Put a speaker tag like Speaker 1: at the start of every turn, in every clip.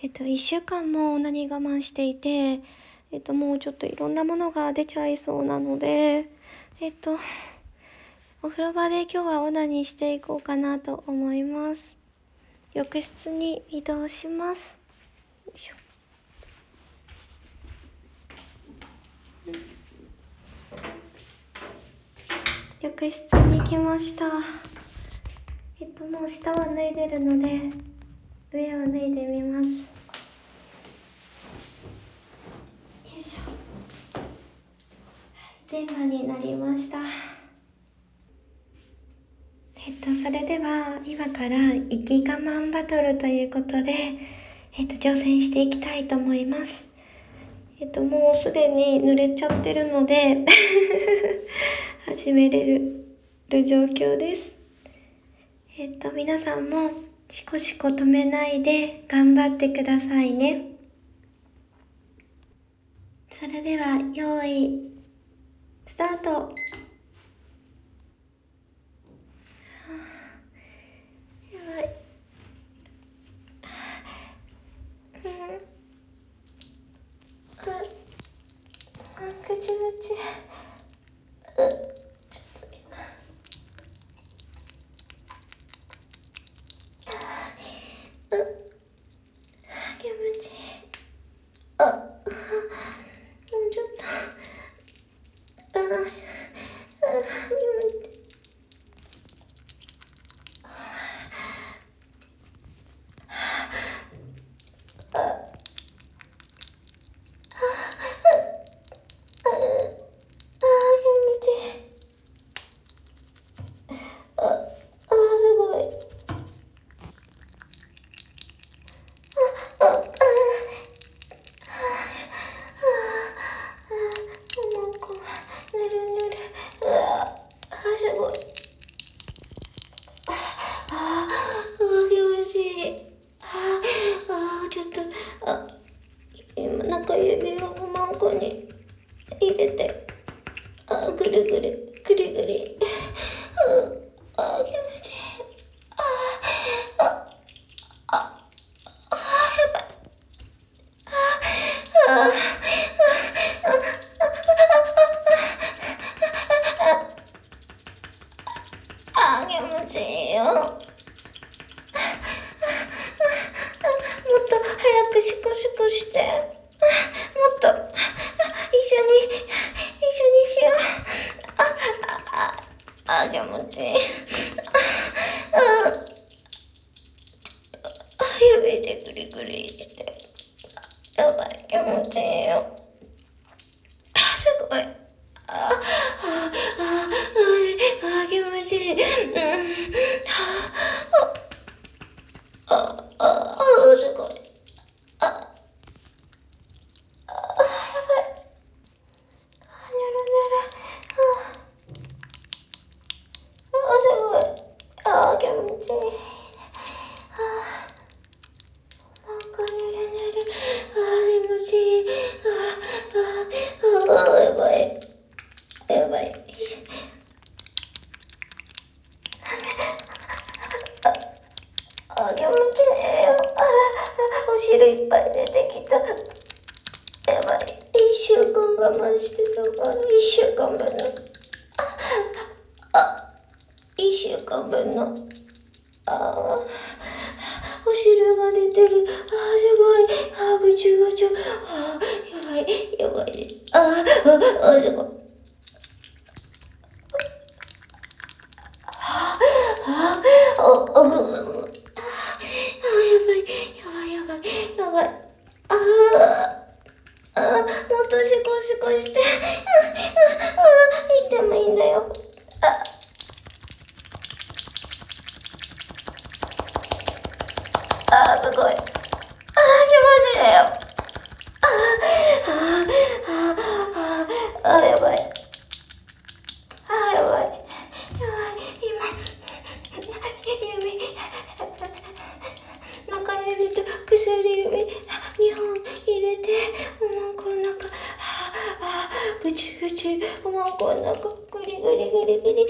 Speaker 1: 1週間もオナニー我慢していて、もうちょっといろんなものが出ちゃいそうなので、お風呂場で今日はオナニーしていこうかなと思います。浴室に移動します。よいしょ。浴室に来ました。もう下は脱いでるので、上を脱いでみます。よいしょ。全裸になりました。それでは今から息我慢バトルということで、挑戦していきたいと思います。もうすでに濡れちゃってるので始めれる状況です。皆さんもシコシコ止めないで頑張ってくださいね。それでは用意スタート。やばい。ぐちぐち。ちょっと今。気持ちいい。もうちょっと。気持ちいい。すごい。もうこう、ぬるぬる。すごい。気持ちいい。ちょっと、今、中指をおまんこに入れて、ぐるぐる、ぐりぐり。気持ちいい。やばい。気持ちいいよ。もっと早くシコシコして。もっと、一緒にしよう。気持ちいい。指でグリグリして。やばい、気持ちいいよ。すごい。気持ちいい。すごい。やばい。ぬるぬる。すごい。気持ちいい。なんかぬるぬる。気持ちいい。やばい。やばい。気持ちいいよ。お汁いっぱい出てきた。やばい。1週間我慢してたから、1週間分の。1週間分の。お汁が出てる。すごい。ぐちゅぐちゅ。やばい。やばい。すごい。やばい。やばい。もっとシコシコして。言ってもいいんだよ。すごい。気持ちいいよ。やばい。やばい。今、指、中指と薬指、2本入れて、おまんこの中、ぐちぐち、おまんこの中、ぐりぐりぐりぐり、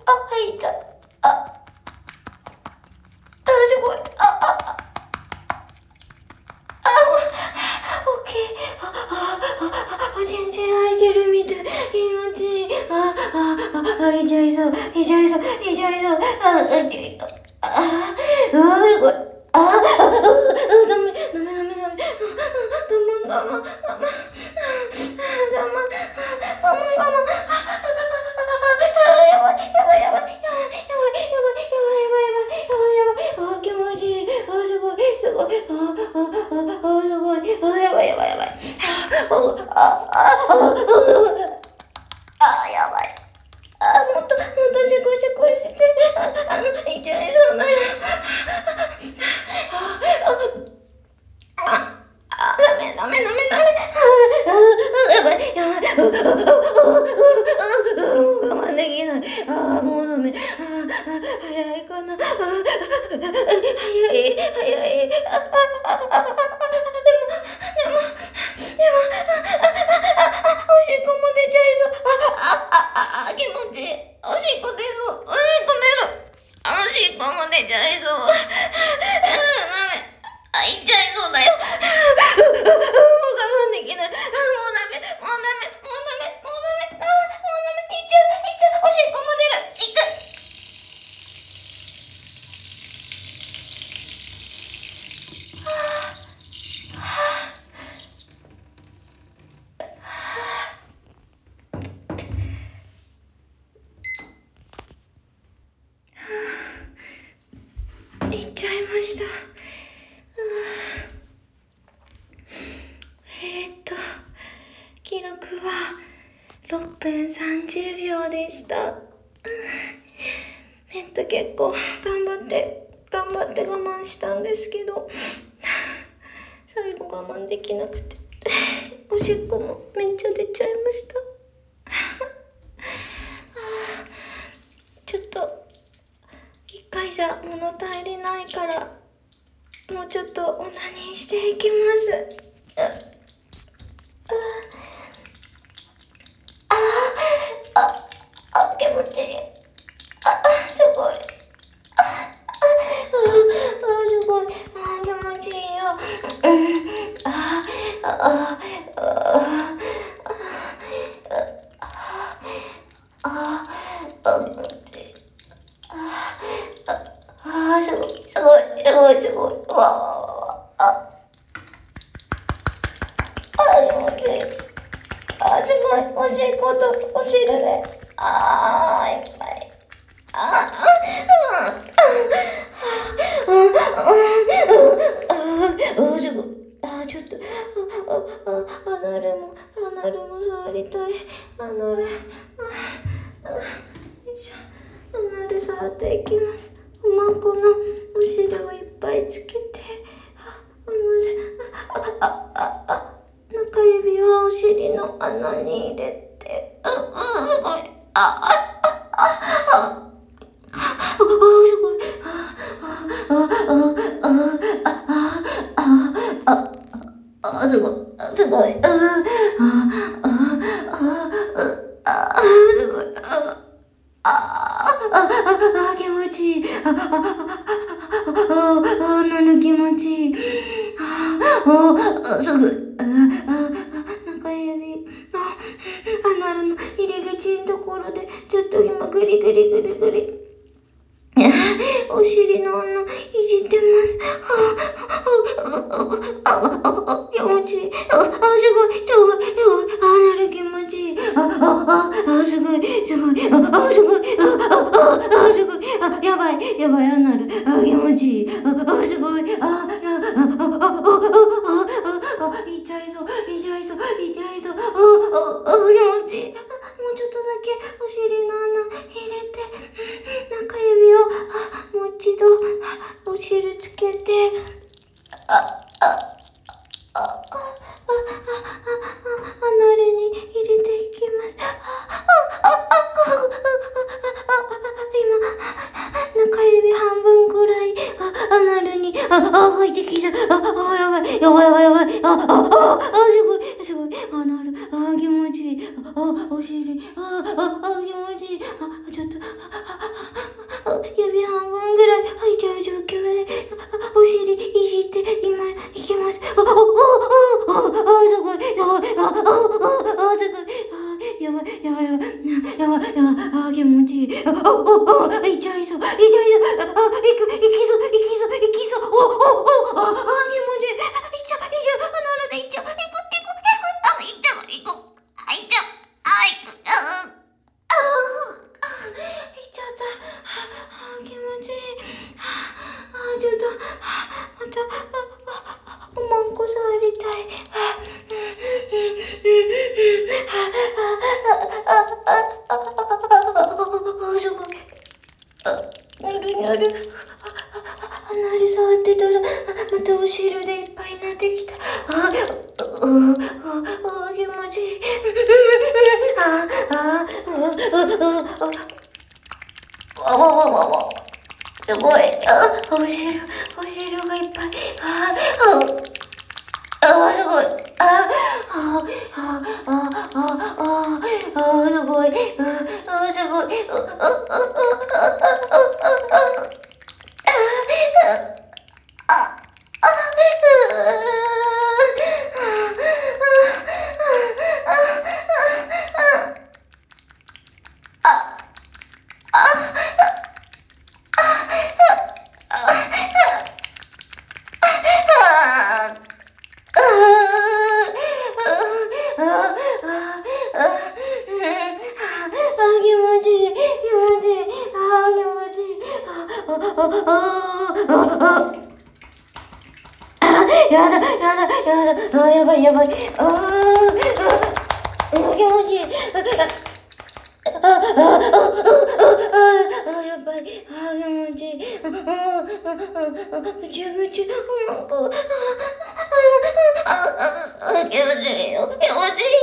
Speaker 1: はい、痛い。すごい。オッケー。全然空いてるみたい。気持ちいい。痛いそう。痛いそう。痛いそう。痛いそう。すごい。ダメ。我慢。気持ちいい。すごい。すごい。やばい。やばい。もっとシコして。痛いそうだよ。ダメ。やばい。もう我慢できない。もうダメ。早いかな。早い。でも、おしっこも出ちゃいそう。気持ちいい。おしっこ出そう。おしっこ出る。おしっこも出ちゃいそう。ダメ。痛いそうだよ。もう我慢できない。もうダメ。いっちゃう。おしっこも出る。いく。行っちゃいました。記録は6分30秒でした。結構頑張って我慢したんですけど、最後我慢できなくて、おしっこもめっちゃ出ちゃいました。ちょっと一回じゃ物足りないから、もうちょっとオナニーしていきます。気持ちいい。すごい。すごい。気持ちいいよ。すごい。気持ちいい。すごい。おしっことお汁で。いっぱい。すごい。ちょっと、アナルも触りたい。アナル触っていきます。おまんこのお汁をいっぱいつけて、中指はお尻の穴に入れて、すごい。すごい。気持ちいい。気持ちいい。すごい。中指、アナルの入り口のところで、ちょっと今グリ。お尻の穴いじってます。気持ちいい。すごい。アナル気持ちいい。すごい。すごい。やばい、アナル。気持ちいい。すごい。痛いそう。気持ちいい。もうちょっとだけお尻の穴入れて、中指をもう一度お汁つけて、アナルに入れていきます。今、中指半分くらいアナルに入ってきた。やばい。すごい。アナル、気持ちいい。お尻、気持ちいい。 そう。いいじゃん、いいじゃん。いきそう、いきそう。気持ちいい。いっちゃう、いっちゃう。なるでいっちゃう。いっちゃう。いっちゃう。いっちゃった。気持ちいい。ちょっと、また、おまんこ触りたい。すごい。なる。触ってたら、またお汁でいっぱいになってきた。気持ちいい。すごい。お汁がいっぱい。すごい。すごい。すごい。やばい。気持ちいい。やばい。気持ちいい。ぐちゅぐちゅ。気持ちいいよ。気持ちいい。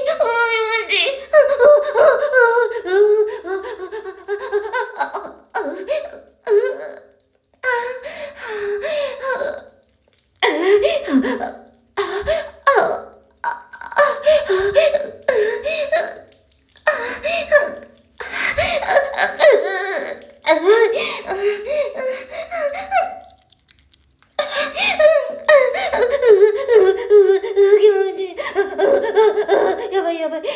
Speaker 1: やばい。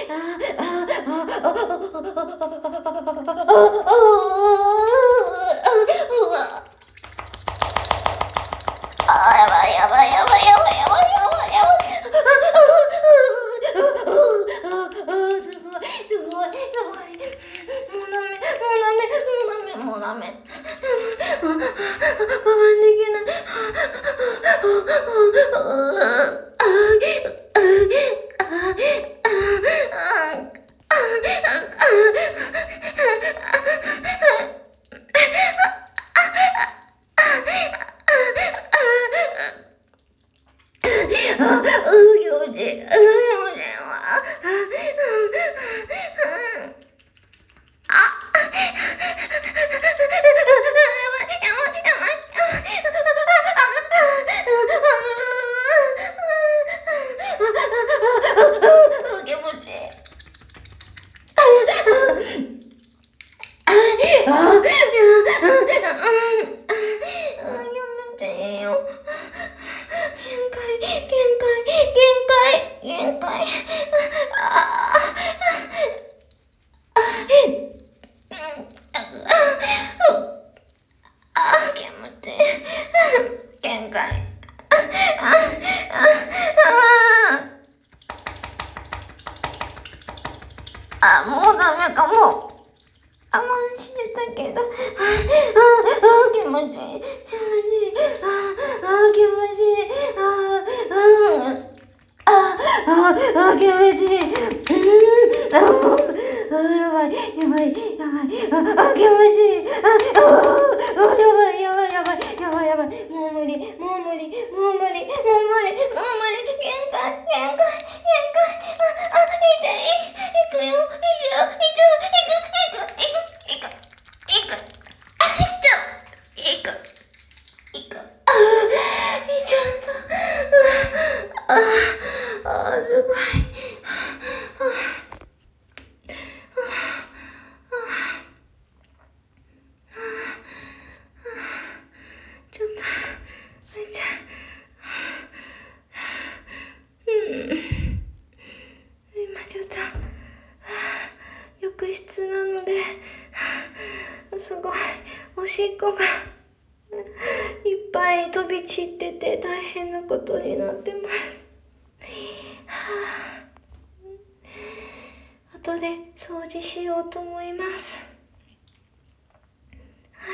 Speaker 1: すごい。もうダメ。我慢できない。限界。気持ちいい。限界。もうダメかも。我慢してたけど。気持ちいい。気持ちいい。気持ちいい。やばい。気持ちいい。やばい。もう無理。限界。痛い。行くよ。行く。 おしっこがいっぱい飛び散ってて大変なことになってます。後で掃除しようと思います。はい。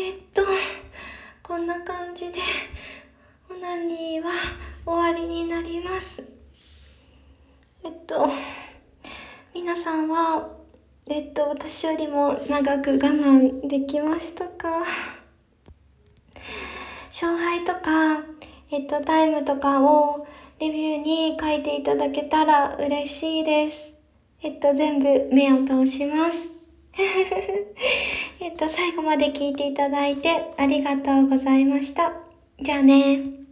Speaker 1: こんな感じでオナニーは終わりになります。皆さんは私よりも長く我慢できましたか？勝敗とかタイムとかをレビューに書いていただけたら嬉しいです。全部目を通します。最後まで聞いていただいてありがとうございました。じゃあね。